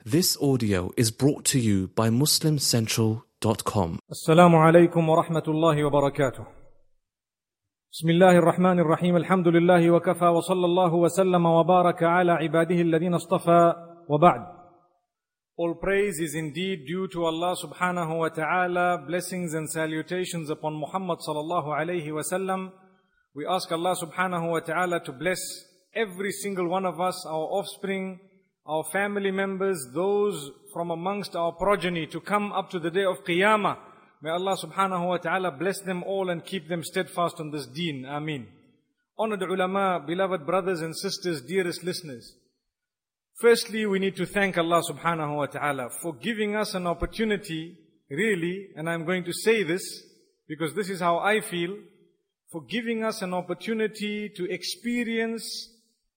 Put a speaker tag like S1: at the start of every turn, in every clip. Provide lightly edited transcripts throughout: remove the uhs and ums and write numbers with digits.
S1: This audio is brought to you by MuslimCentral.com.
S2: السلام عليكم ورحمة الله وبركاته. بسم الله الرحمن الرحيم. الحمد لله وكفى وصلى الله وسلم وبارك على عباده الذين اصطفى وبعد. All praise is indeed due to Allah subhanahu wa ta'ala. Blessings and salutations upon Muhammad sallallahu alayhi wa sallam. We ask Allah subhanahu wa ta'ala to bless every single one of us, our offspring, our family members, those from amongst our progeny to come up to the day of Qiyamah. May Allah subhanahu wa ta'ala bless them all and keep them steadfast on this deen. Ameen. Honored ulama, beloved brothers and sisters, dearest listeners. Firstly, we need to thank Allah subhanahu wa ta'ala for giving us an opportunity, really, and I'm going to say this because this is how I feel, for giving us an opportunity to experience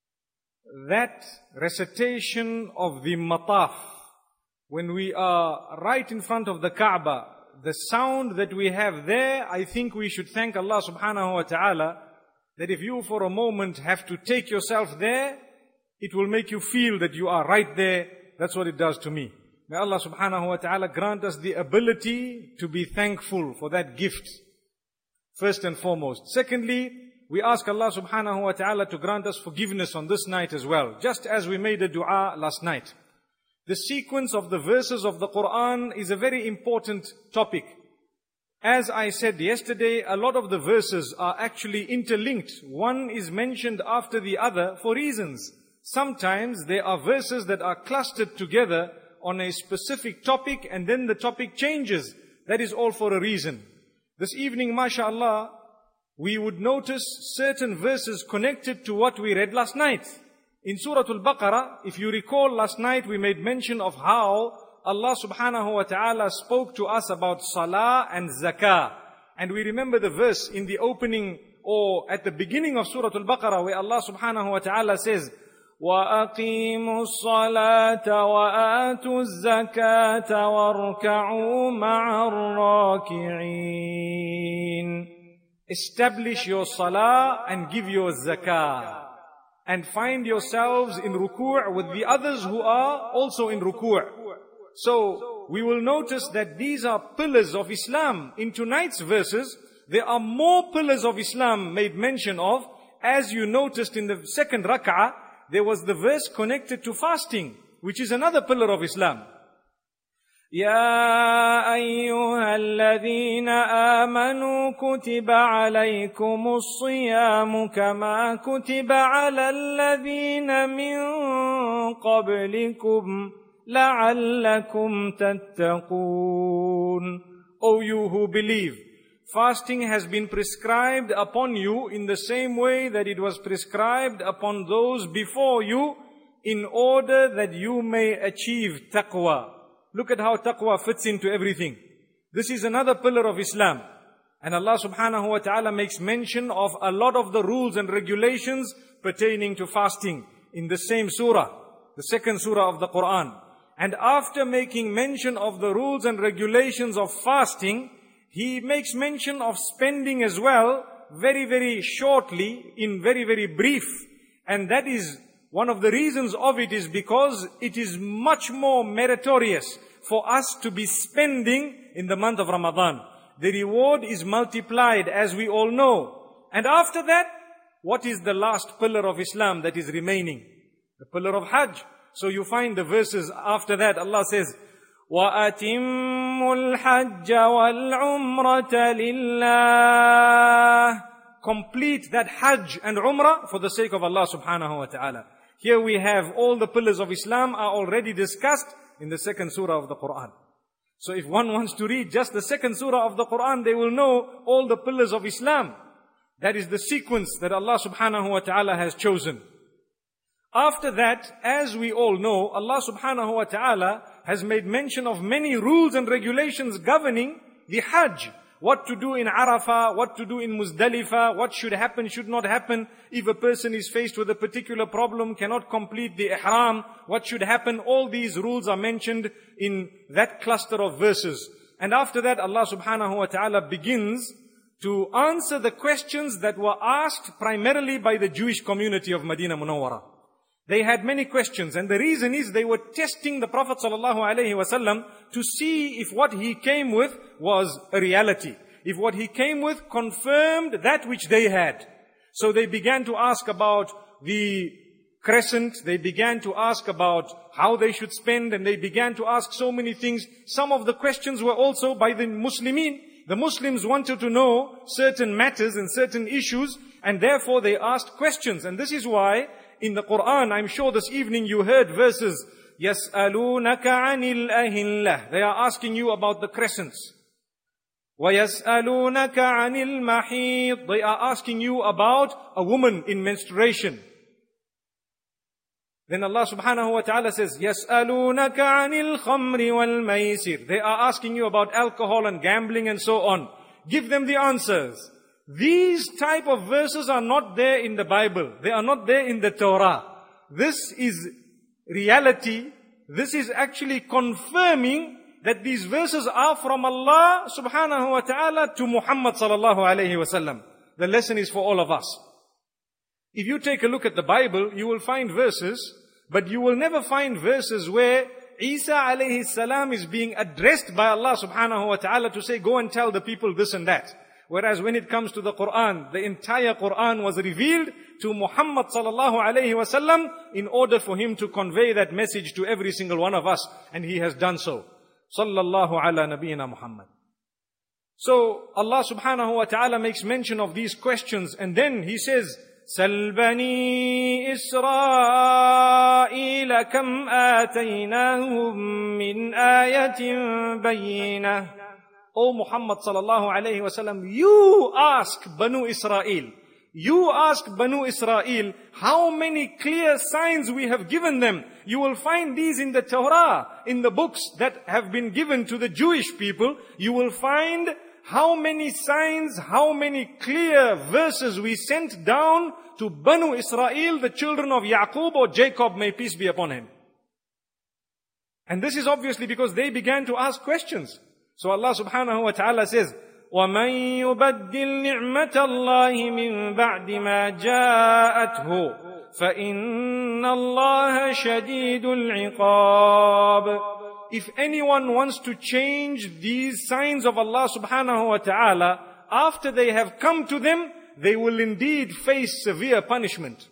S2: that recitation of the mataf. When we are right in front of the Kaaba, the sound that we have there, I think we should thank Allah subhanahu wa ta'ala that if you for a moment have to take yourself there, it will make you feel that you are right there. That's what it does to me. May Allah subhanahu wa ta'ala grant us the ability to be thankful for that gift, first and foremost. Secondly, we ask Allah subhanahu wa ta'ala to grant us forgiveness on this night as well, just as we made a dua last night. The sequence of the verses of the Quran is a very important topic. As I said yesterday, a lot of the verses are actually interlinked. One is mentioned after the other for reasons. Sometimes there are verses that are clustered together on a specific topic and then the topic changes. That is all for a reason. This evening, mashallah, we would notice certain verses connected to what we read last night. In Surah Al-Baqarah, if you recall last night, we made mention of how Allah subhanahu wa ta'ala spoke to us about salah and zakah. And we remember the verse in the opening or at the beginning of Surah Al-Baqarah where Allah subhanahu wa ta'ala says, وَأَقِيمُوا الصَّلَاةَ وَآتُوا الزَّكَاةَ وَارْكَعُوا مَعَ الرَّاكِعِينَ. Establish your salah and give your zakah. And find yourselves in ruku' with the others who are also in ruku'. So, we will notice that these are pillars of Islam. In tonight's verses, there are more pillars of Islam made mention of. As you noticed in the second rak'ah, there was the verse connected to fasting, which is another pillar of Islam. يا أيها الذين آمنوا كتب عليكم الصيام كما كتب على الذين من قبلكم لعلكم تتقون. O you who believe, fasting has been prescribed upon you in the same way that it was prescribed upon those before you in order that you may achieve taqwa. Look at how taqwa fits into everything. This is another pillar of Islam. And Allah subhanahu wa ta'ala makes mention of a lot of the rules and regulations pertaining to fasting in the same surah, the second surah of the Quran. And after making mention of the rules and regulations of fasting, He makes mention of spending as well, very, very shortly, in very, very brief. And that is one of the reasons of it is because it is much more meritorious for us to be spending in the month of Ramadan. The reward is multiplied, as we all know. And after that, what is the last pillar of Islam that is remaining? The pillar of Hajj. So you find the verses after that, Allah says, وَأَتِمُّوا الْحَجَّ وَالْعُمْرَةَ لِلَّهِ. Complete that Hajj and Umrah for the sake of Allah subhanahu wa ta'ala. Here we have all the pillars of Islam are already discussed in the second surah of the Quran. So if one wants to read just the second surah of the Quran, they will know all the pillars of Islam. That is the sequence that Allah subhanahu wa ta'ala has chosen. After that, as we all know, Allah subhanahu wa ta'ala has made mention of many rules and regulations governing the Hajj. What to do in Arafah, what to do in Muzdalifah, what should happen, should not happen. If a person is faced with a particular problem, cannot complete the ihram, what should happen. All these rules are mentioned in that cluster of verses. And after that, Allah subhanahu wa ta'ala begins to answer the questions that were asked primarily by the Jewish community of Medina Munawwara. They had many questions, and the reason is they were testing the Prophet ﷺ to see if what he came with was a reality. If what he came with confirmed that which they had. So they began to ask about the crescent, they began to ask about how they should spend, and they began to ask so many things. Some of the questions were also by the Muslimin. The Muslims wanted to know certain matters and certain issues, and therefore they asked questions. And this is why in the Quran, I'm sure this evening you heard verses, يَسْأَلُونَكَ عَنِ الْأَهِلَّةِ. They are asking you about the crescents. وَيَسْأَلُونَكَ عَنِ الْمَحِيضِ. They are asking you about a woman in menstruation. Then Allah subhanahu wa ta'ala says, يَسْأَلُونَكَ عَنِ الْخَمْرِ وَالْمَيْسِرِ. They are asking you about alcohol and gambling and so on. Give them the answers. These type of verses are not there in the Bible. They are not there in the Torah. This is reality. This is actually confirming that these verses are from Allah subhanahu wa ta'ala to Muhammad sallallahu alayhi wasallam. The lesson is for all of us. If you take a look at the Bible, you will find verses, but you will never find verses where Isa alayhi salam is being addressed by Allah subhanahu wa ta'ala to say, go and tell the people this and that. Whereas when it comes to the Quran, the entire Quran was revealed to Muhammad sallallahu alayhi wasallam in order for him to convey that message to every single one of us. And he has done so. Sallallahu ala nabiyyina Muhammad. So Allah subhanahu wa ta'ala makes mention of these questions, and then He says, سَلْ بَنِي إِسْرَائِيلَ كَمْ آتَيْنَاهُمْ مِنْ آيَةٍ بَيِّنَةٍ. O Muhammad sallallahu alayhi wa sallam, you ask Banu Israel. You ask Banu Israel how many clear signs we have given them. You will find these in the Torah, in the books that have been given to the Jewish people. You will find how many signs, how many clear verses we sent down to Banu Israel, the children of Yaqub or Jacob, may peace be upon him. And this is obviously because they began to ask questions. So Allah subhanahu wa ta'ala says, وَمَن يُبَدِّلْ نِعْمَةَ اللَّهِ مِن بَعْدِ مَا جَاءَتْهُ فَإِنَّ اللَّهَ شَدِيدُ الْعِقَابِ. If anyone wants to change these signs of Allah subhanahu wa ta'ala, after they have come to them, they will indeed face severe punishment.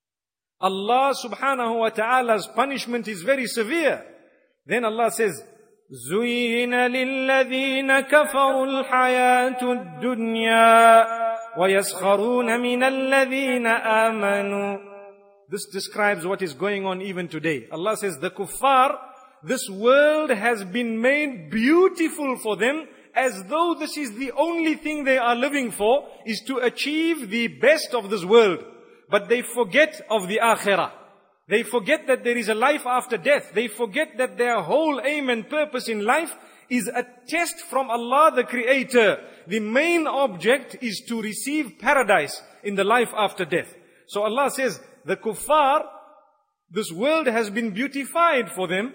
S2: Allah subhanahu wa ta'ala's punishment is very severe. Then Allah says, زُيِّنَ لِلَّذِينَ كَفَرُوا الْحَيَاةُ الدُّنْيَا وَيَسْخَرُونَ مِنَ الَّذِينَ آمَنُوا. This describes what is going on even today. Allah says, the kuffar, this world has been made beautiful for them, as though this is the only thing they are living for, is to achieve the best of this world. But they forget of the akhirah. They forget that there is a life after death. They forget that their whole aim and purpose in life is a test from Allah the Creator. The main object is to receive paradise in the life after death. So Allah says, the kuffar, this world has been beautified for them.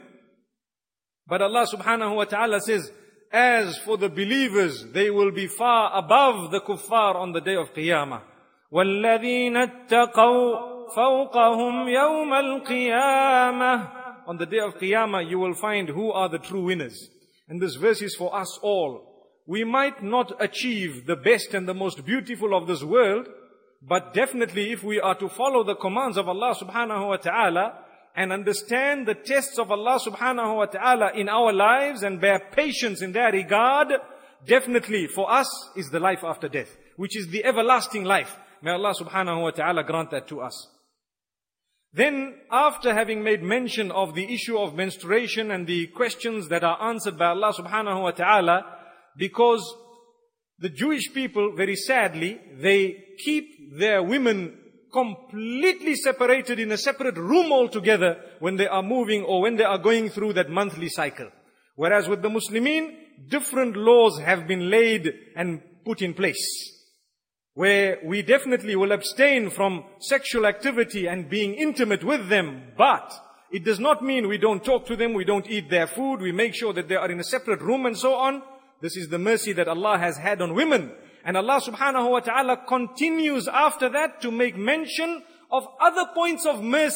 S2: But Allah subhanahu wa ta'ala says, as for the believers, they will be far above the kuffar on the day of Qiyamah. وَالَّذِينَ اتَّقَوْا فَوْقَهُمْ يَوْمَ الْقِيَامَةِ. On the day of Qiyamah, you will find who are the true winners. And this verse is for us all. We might not achieve the best and the most beautiful of this world, but definitely if we are to follow the commands of Allah subhanahu wa ta'ala, and understand the tests of Allah subhanahu wa ta'ala in our lives and bear patience in their regard, definitely for us is the life after death, which is the everlasting life. May Allah subhanahu wa ta'ala grant that to us. Then, after having made mention of the issue of menstruation and the questions that are answered by Allah subhanahu wa ta'ala, because the Jewish people, very sadly, they keep their women completely separated in a separate room altogether when they are moving or when they are going through that monthly cycle. Whereas with the Muslimin, different laws have been laid and put in place, where we definitely will abstain from sexual activity and being intimate with them. But it does not mean we don't talk to them, we don't eat their food, we make sure that they are in a separate room and so on. This is the mercy that Allah has had on women. And Allah subhanahu wa ta'ala continues after that to make mention of other points of mercy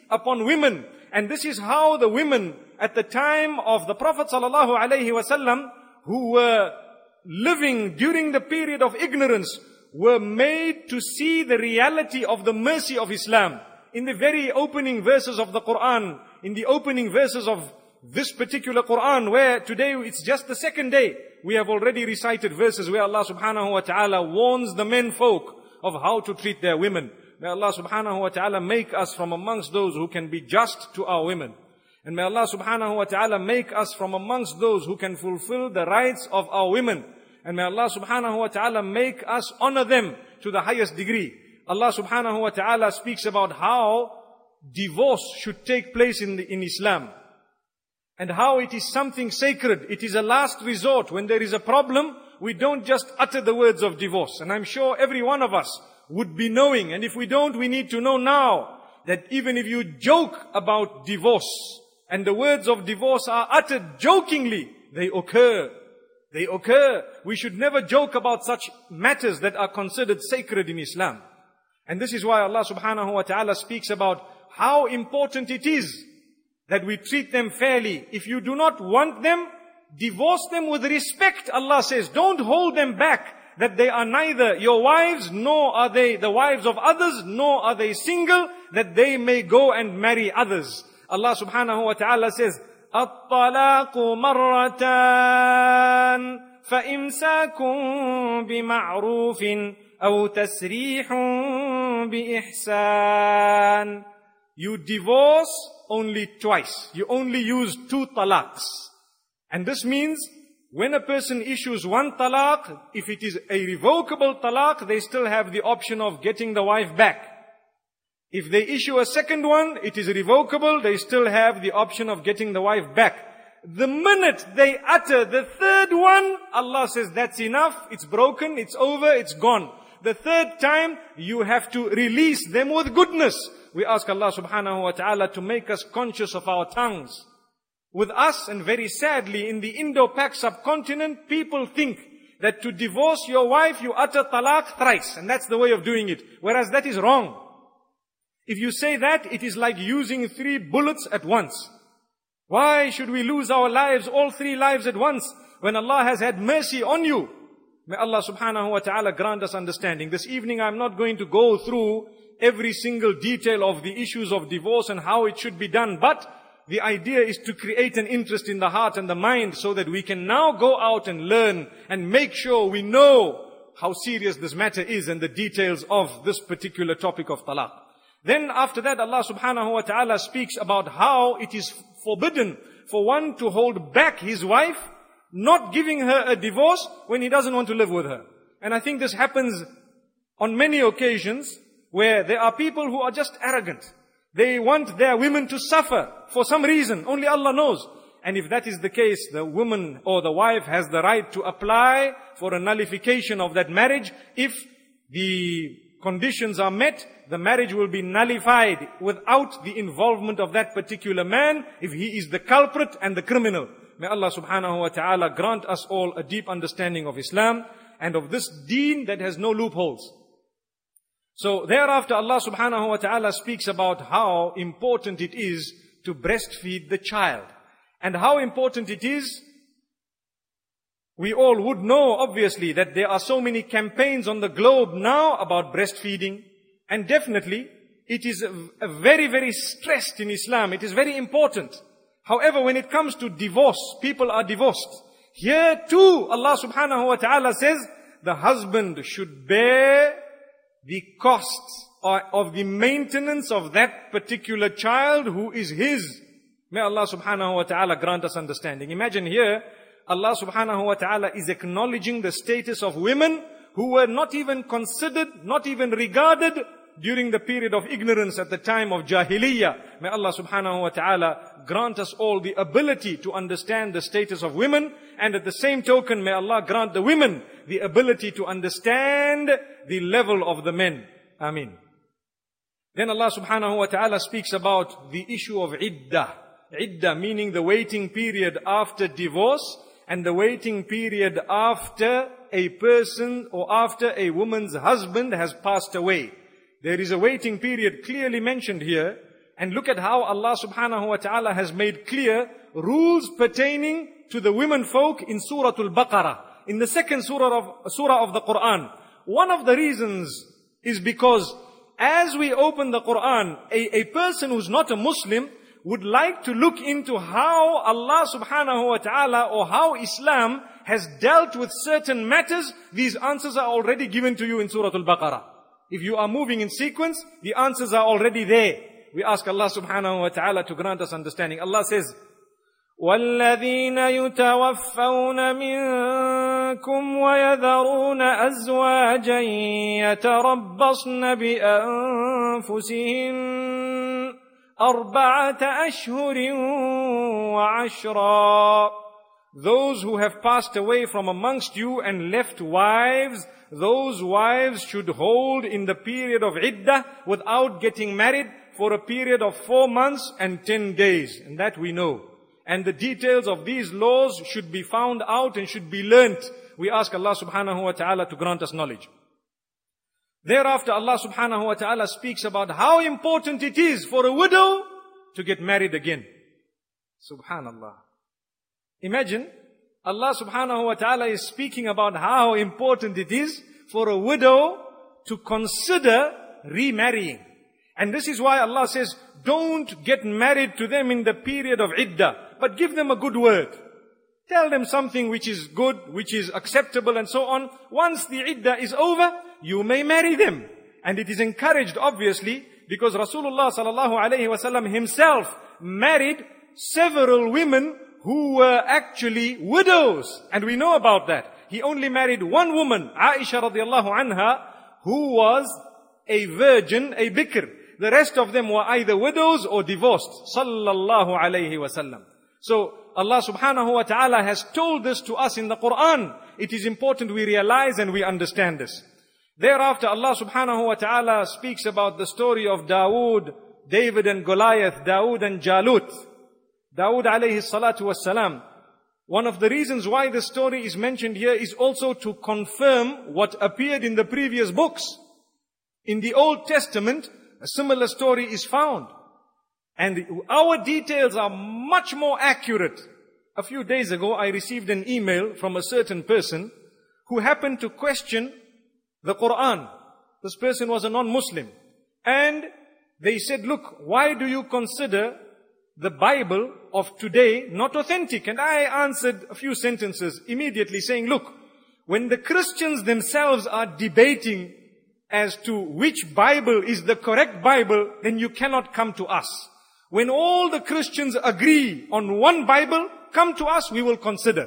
S2: upon women. And this is how the women at the time of the Prophet ﷺ, who were living during the period of ignorance, were made to see the reality of the mercy of Islam. In the very opening verses of the Quran, in the opening verses of this particular Quran, where today it's just the second day, we have already recited verses where Allah subhanahu wa ta'ala warns the men folk of how to treat their women. May Allah subhanahu wa ta'ala make us from amongst those who can be just to our women. And may Allah subhanahu wa ta'ala make us from amongst those who can fulfill the rights of our women. And may Allah subhanahu wa ta'ala make us honor them to the highest degree. Allah subhanahu wa ta'ala speaks about how divorce should take place in Islam. And how it is something sacred. It is a last resort. When there is a problem, we don't just utter the words of divorce. And I'm sure every one of us would be knowing, and if we don't, we need to know now, that even if you joke about divorce, and the words of divorce are uttered jokingly, they occur. They occur. We should never joke about such matters that are considered sacred in Islam. And this is why Allah subhanahu wa ta'ala speaks about how important it is that we treat them fairly. If you do not want them, divorce them with respect, Allah says. Don't hold them back, that they are neither your wives, nor are they the wives of others, nor are they single, that they may go and marry others. Allah subhanahu wa ta'ala says, الطلاق مرتان فإمساك بمعروف أو تسريح بإحسان. You divorce only twice. You only use 2 talaqs. And this means when a person issues 1 talaq, if it is a revocable talaq, they still have the option of getting the wife back. If they issue a second one, it is revocable, they still have the option of getting the wife back. The minute they utter the 3rd one, Allah says that's enough, it's broken, it's over, it's gone. The 3rd time, you have to release them with goodness. We ask Allah subhanahu wa ta'ala to make us conscious of our tongues. With us, and very sadly, in the Indo-Pak subcontinent, people think that to divorce your wife, you utter talaq thrice. And that's the way of doing it. Whereas that is wrong. If you say that, it is like using 3 bullets at once. Why should we lose our lives, all 3 lives at once, when Allah has had mercy on you? May Allah subhanahu wa ta'ala grant us understanding. This evening I'm not going to go through every single detail of the issues of divorce and how it should be done, but the idea is to create an interest in the heart and the mind so that we can now go out and learn and make sure we know how serious this matter is and the details of this particular topic of talaq. Then after that, Allah subhanahu wa ta'ala speaks about how it is forbidden for one to hold back his wife, not giving her a divorce when he doesn't want to live with her. And I think this happens on many occasions where there are people who are just arrogant. They want their women to suffer for some reason. Only Allah knows. And if that is the case, the woman or the wife has the right to apply for a nullification of that marriage. If the conditions are met, the marriage will be nullified without the involvement of that particular man if he is the culprit and the criminal. May Allah subhanahu wa ta'ala grant us all a deep understanding of Islam and of this deen that has no loopholes. So thereafter Allah subhanahu wa ta'ala speaks about how important it is to breastfeed the child. And how important it is, we all would know obviously that there are so many campaigns on the globe now about breastfeeding. And definitely it is a very, very stressed in Islam. It is very important. However, when it comes to divorce, people are divorced. Here too, Allah subhanahu wa ta'ala says, the husband should bear the costs of the maintenance of that particular child who is his. May Allah subhanahu wa ta'ala grant us understanding. Imagine here, Allah subhanahu wa ta'ala is acknowledging the status of women who were not even considered, not even regarded during the period of ignorance at the time of Jahiliyyah. May Allah subhanahu wa ta'ala grant us all the ability to understand the status of women, and at the same token may Allah grant the women the ability to understand the level of the men. Ameen. Then Allah subhanahu wa ta'ala speaks about the issue of iddah. Iddah meaning the waiting period after divorce and the waiting period after a person or after a woman's husband has passed away. There is a waiting period clearly mentioned here, And look at how Allah subhanahu wa ta'ala has made clear rules pertaining to the women folk in Surah Al-Baqarah, in the second surah of the Quran. One of the reasons is because as we open the Quran, a person who's not a Muslim would like to look into how Allah subhanahu wa ta'ala or how Islam has dealt with certain matters. These answers are already given to you in Surah Al-Baqarah. If you are moving in sequence, the answers are already there. We ask Allah subhanahu wa ta'ala to grant us understanding. Allah says, وَالَّذِينَ يُتَوَفَّوْنَ مِنكُمْ وَيَذَرُونَ أَزْوَاجًا يَتَرَبَّصْنَ بِأَنفُسِهِنَّ أَرْبَعَةَ أَشْهُرٍ وَعَشْرًا. Those who have passed away from amongst you and left wives, those wives should hold in the period of iddah without getting married for a period of 4 months and 10 days. And that we know. And the details of these laws should be found out and should be learnt. We ask Allah subhanahu wa ta'ala to grant us knowledge. Thereafter Allah subhanahu wa ta'ala speaks about how important it is for a widow to get married again. Subhanallah. Imagine, Allah subhanahu wa ta'ala is speaking about how important it is for a widow to consider remarrying. And this is why Allah says, don't get married to them in the period of iddah, but give them a good word. Tell them something which is good, which is acceptable and so on. Once the iddah is over, you may marry them. And it is encouraged, obviously, because Rasulullah sallallahu alayhi wasallam himself married several women who were actually widows. And we know about that. He only married one woman, Aisha radiallahu anha, who was a virgin, a bikr. The rest of them were either widows or divorced. Sallallahu alayhi wasallam. So Allah subhanahu wa ta'ala has told this to us in the Quran. It is important we realize and we understand this. Thereafter Allah subhanahu wa ta'ala speaks about the story of Dawood, David and Goliath, Dawood and Jalut. Dawood alayhi salatu wassalam. One of the reasons why the story is mentioned here is also to confirm what appeared in the previous books. In the Old Testament, a similar story is found. And our details are much more accurate. A few days ago, I received an email from a certain person who happened to question the Quran. This person was a non-Muslim. And they said, look, why do you consider the Bible of today not authentic? And I answered a few sentences immediately saying, look, when the Christians themselves are debating as to which Bible is the correct Bible, then you cannot come to us. When all the Christians agree on one Bible, come to us, we will consider.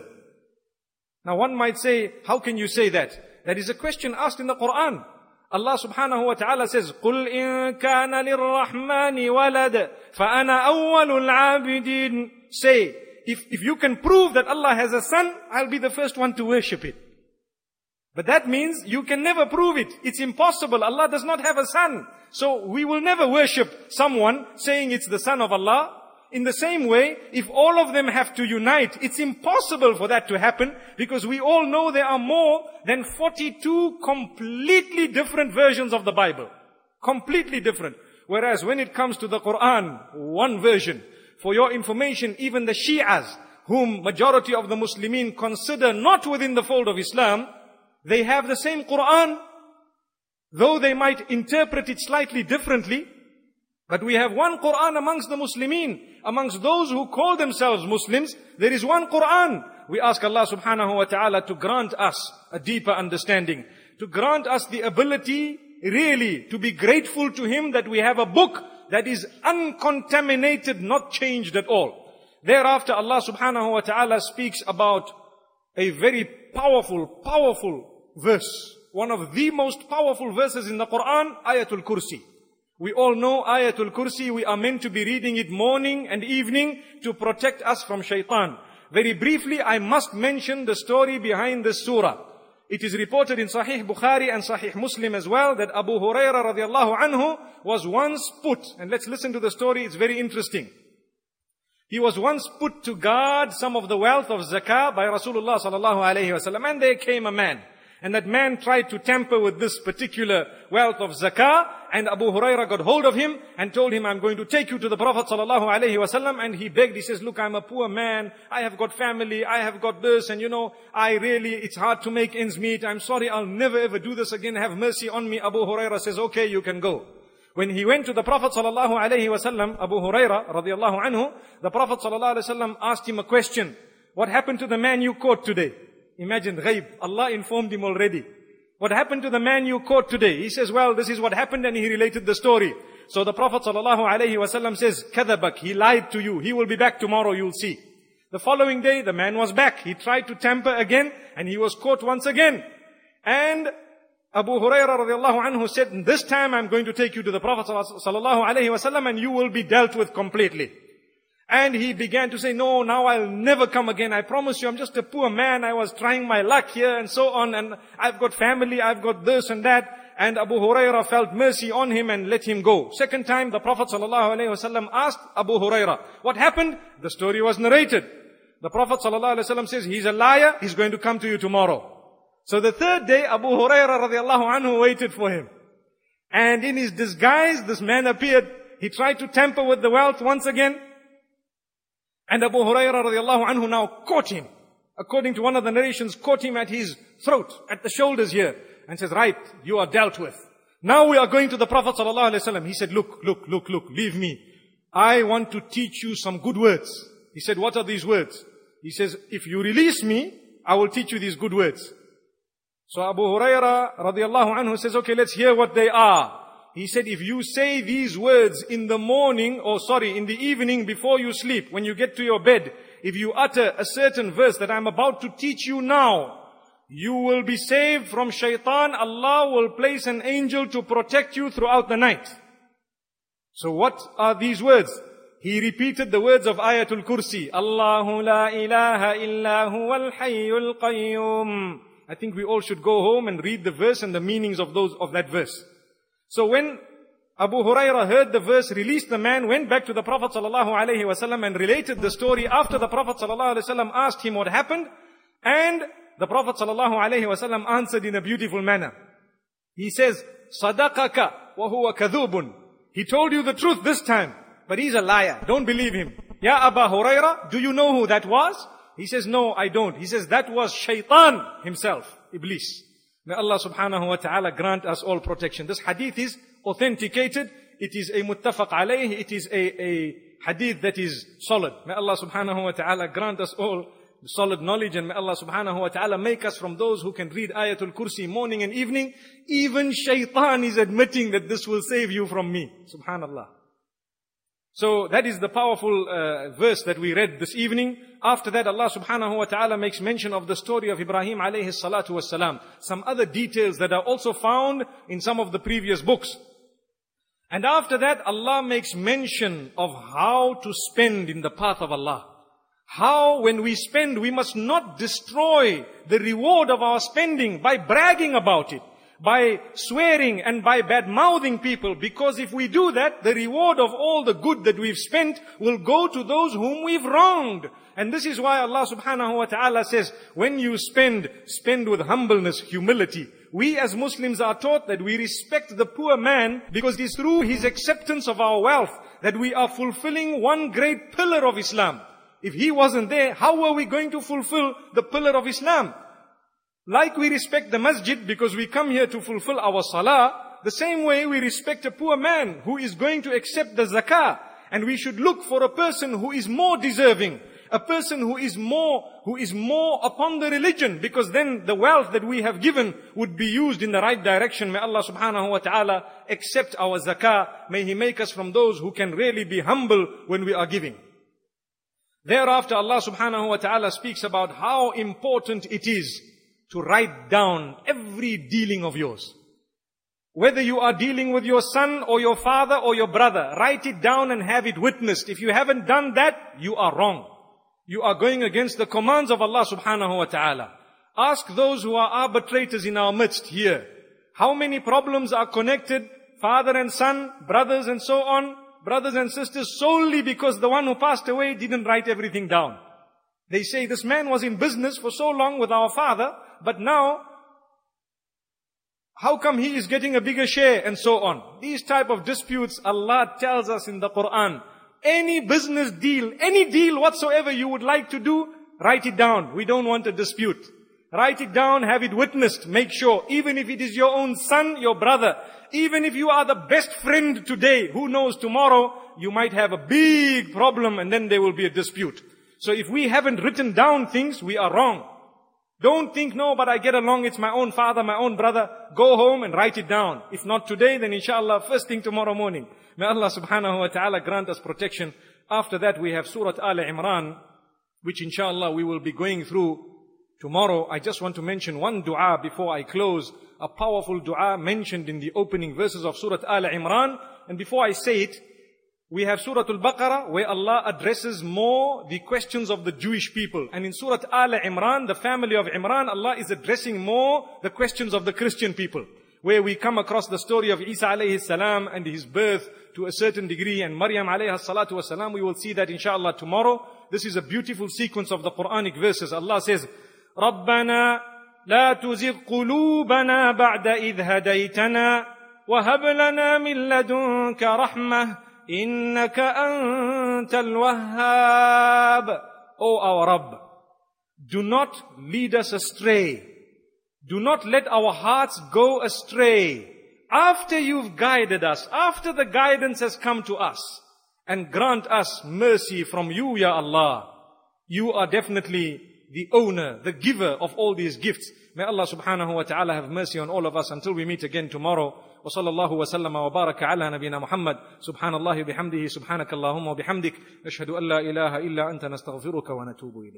S2: Now one might say, how can you say that? That is a question asked in the Quran. Allah subhanahu wa ta'ala says, قُلْ إِن كَانَ لِلرَّحْمَنِ وَلَدٍ فَأَنَا أَوَّلُ الْعَابِدِينَ. Say, if you can prove that Allah has a son, I'll be the first one to worship it. But that means you can never prove it. It's impossible. Allah does not have a son. So we will never worship someone saying it's the son of Allah. In the same way, if all of them have to unite, it's impossible for that to happen because we all know there are more than 42 completely different versions of the Bible. Completely different. Whereas when it comes to the Quran, one version. For your information, even the Shi'as, whom majority of the Muslimin consider not within the fold of Islam, they have the same Quran, though they might interpret it slightly differently. But we have one Quran amongst the Muslimin. Amongst those who call themselves Muslims, there is one Quran. We ask Allah subhanahu wa ta'ala to grant us a deeper understanding. To grant us the ability really to be grateful to Him that we have a book that is uncontaminated, not changed at all. Thereafter Allah subhanahu wa ta'ala speaks about a very powerful verse. One of the most powerful verses in the Quran, Ayatul Kursi. We all know Ayatul Kursi. We are meant to be reading it morning and evening to protect us from shaitan. Very briefly, I must mention the story behind this surah. It is reported in Sahih Bukhari and Sahih Muslim as well that Abu Huraira radiallahu anhu was once put, and let's listen to the story, it's very interesting. He was once put to guard some of the wealth of zakah by Rasulullah sallallahu alayhi wasallam, and there came a man. And that man tried to tamper with this particular wealth of zakah, And Abu Huraira got hold of him and told him, I'm going to take you to the Prophet ﷺ. And he begged, he says, look, I'm a poor man. I have got family. I have got this. And it's hard to make ends meet. I'm sorry, I'll never ever do this again. Have mercy on me. Abu Huraira says, okay, you can go. When he went to the Prophet ﷺ, Abu Huraira radiallahu anhu, the Prophet ﷺ asked him a question. What happened to the man you caught today? Imagine, ghaib. Allah informed him already. What happened to the man you caught today? He says, well, this is what happened, and he related the story. So the Prophet ﷺ says, kadabak, he lied to you. He will be back tomorrow, you'll see. The following day, the man was back. He tried to tamper again, and he was caught once again. And Abu Hurairah radiallahu anhu said, this time I'm going to take you to the Prophet ﷺ, and you will be dealt with completely. And he began to say, no, now I'll never come again. I promise you, I'm just a poor man. I was trying my luck here and so on. And I've got family, I've got this and that. And Abu Hurairah felt mercy on him and let him go. Second time, the Prophet ﷺ asked Abu Hurairah, what happened? The story was narrated. The Prophet ﷺ says, he's a liar. He's going to come to you tomorrow. So the third day, Abu Hurairah radiallahu anhu waited for him. And in his disguise, this man appeared. He tried to tamper with the wealth once again. And Abu Hurairah radiallahu anhu now caught him. According to one of the narrations, caught him at his throat, at the shoulders here. And says, right, you are dealt with. Now we are going to the Prophet ﷺ. He said, look, leave me. I want to teach you some good words. He said, what are these words? He says, if you release me, I will teach you these good words. So Abu Hurairah radiallahu anhu says, okay, let's hear what they are. He said, if you say these words in the evening before you sleep, when you get to your bed, if you utter a certain verse that I'm about to teach you now, you will be saved from shaitan. Allah will place an angel to protect you throughout the night. So what are these words? He repeated the words of Ayatul Kursi. Allahu la ilaha illa huwal hayyul qayyum. I think we all should go home and read the verse and the meanings of that verse. So when Abu Hurairah heard the verse, released the man, went back to the Prophet ﷺ and related the story after the Prophet ﷺ asked him what happened. And the Prophet ﷺ answered in a beautiful manner. He says, Sadaqaka wa huwa kadhubun. He told you the truth this time, but he's a liar. Don't believe him. Ya Abu Hurairah, do you know who that was? He says, no, I don't. He says, that was shaitan himself, Iblis. May Allah subhanahu wa ta'ala grant us all protection. This hadith is authenticated. It is a muttafaq alayh. It is a hadith that is solid. May Allah subhanahu wa ta'ala grant us all solid knowledge, and may Allah subhanahu wa ta'ala make us from those who can read Ayatul Kursi morning and evening. Even shaitan is admitting that this will save you from me. Subhanallah. So that is the powerful verse that we read this evening. After that, Allah subhanahu wa ta'ala makes mention of the story of Ibrahim alayhi salatu wassalam. Some other details that are also found in some of the previous books. And after that, Allah makes mention of how to spend in the path of Allah. How when we spend, we must not destroy the reward of our spending by bragging about it, by swearing and by bad-mouthing people. Because if we do that, the reward of all the good that we've spent will go to those whom we've wronged. And this is why Allah subhanahu wa ta'ala says, when you spend with humbleness, humility. We as Muslims are taught that we respect the poor man because it is through his acceptance of our wealth that we are fulfilling one great pillar of Islam. If he wasn't there, how were we going to fulfill the pillar of Islam? Like we respect the masjid because we come here to fulfill our salah, the same way we respect a poor man who is going to accept the zakah. And we should look for a person who is more deserving, a person who is more upon the religion, because then the wealth that we have given would be used in the right direction. May Allah subhanahu wa ta'ala accept our zakah. May He make us from those who can really be humble when we are giving. Thereafter, Allah subhanahu wa ta'ala speaks about how important it is to write down every dealing of yours. Whether you are dealing with your son or your father or your brother, write it down and have it witnessed. If you haven't done that, you are wrong. You are going against the commands of Allah subhanahu wa ta'ala. Ask those who are arbitrators in our midst here. How many problems are connected, father and son, brothers and so on, brothers and sisters, solely because the one who passed away didn't write everything down. They say, this man was in business for so long with our father, but now How come he is getting a bigger share? And so on. These type of disputes, Allah tells us in the Quran, any business deal, any deal whatsoever you would like to do, write it down. We don't want a dispute. Write it down, have it witnessed. Make sure, even if it is your own son, your brother, even if you are the best friend today, who knows tomorrow, you might have a big problem and then there will be a dispute. So if we haven't written down things, we are wrong. Don't think, no, but I get along, it's my own father, my own brother. Go home and write it down. If not today, then inshallah, first thing tomorrow morning. May Allah subhanahu wa ta'ala grant us protection. After that, we have Surah Al-Imran, which inshallah we will be going through tomorrow. I just want to mention one dua before I close. A powerful dua mentioned in the opening verses of Surah Al-Imran. And before I say it, we have Surah Al-Baqarah, where Allah addresses more the questions of the Jewish people. And in Surah Al-Imran, the family of Imran, Allah is addressing more the questions of the Christian people, where we come across the story of Isa alayhi salam and his birth to a certain degree, and Maryam alayhi salatu wasalam. We will see that inshallah tomorrow. This is a beautiful sequence of the Quranic verses. Allah says, رَبَّنَا لَا تُزِغْ قُلُوبَنَا بَعْدَ إِذْ هَدَيْتَنَا وَهَبْ لَنَا مِن لَّدُنكَ رَحْمَةً إِنَّكَ أَنْتَ الْوَهَّابُ. O our Rabb, do not lead us astray. Do not let our hearts go astray. After you've guided us, after the guidance has come to us, and grant us mercy from you, Ya Allah. You are definitely the owner, the giver of all these gifts. May Allah subhanahu wa ta'ala have mercy on all of us until we meet again tomorrow. وصلى الله وسلم وبارك على نبينا محمد سبحان الله بحمده سبحانك اللهم وبحمدك نشهد أن لا إله إلا أنت نستغفرك ونتوب إليك.